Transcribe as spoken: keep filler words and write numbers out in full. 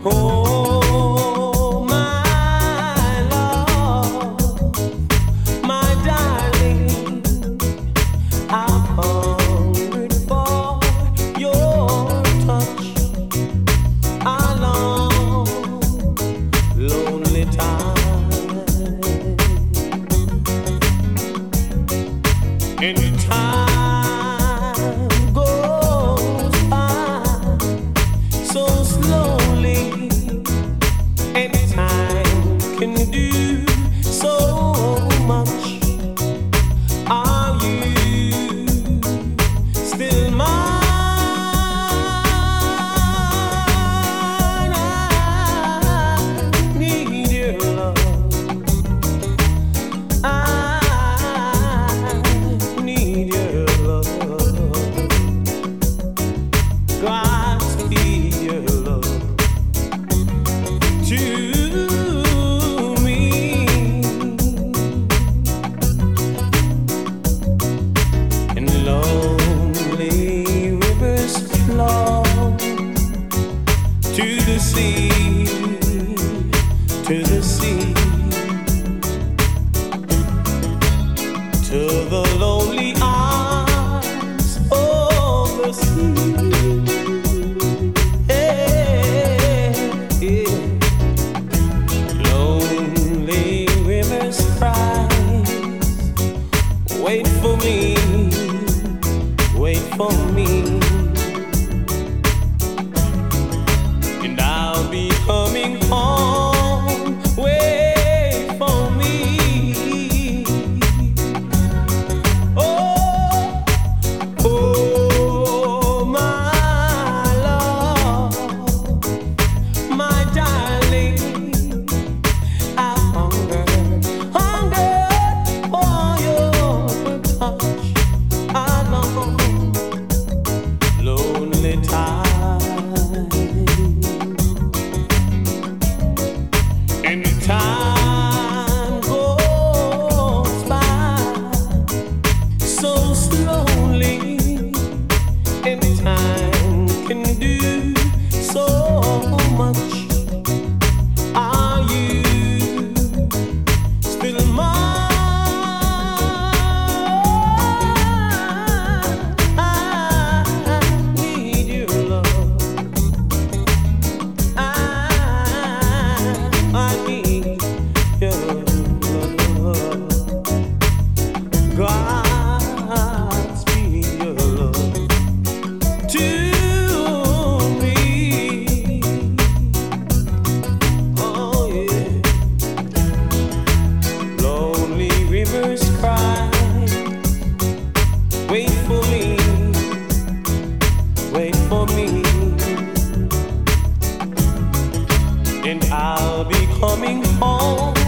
Oh, my love, my darling, I've hungered for your touch a long, lonely time. And time goes by so slowly, and time can do so much. Are you still mine? I need your love. I need your love. Got to be your love to me. And lonely rivers flow to the sea, to the sea, to the lonely arms of the sea. Yeah, yeah. Lonely rivers cry, wait for me, wait for me, and I'll be coming home. Wait for me. Oh, oh, my love, my darling, I hunger, hunger for your touch. I long, lonely time, and time goes by so slowly, and time can do so much. Are you still mine? I need your love. I, I need your love. God's be your love to me. Oh yeah. Lonely rivers cry, wait for me, wait for me, and I'll be coming home.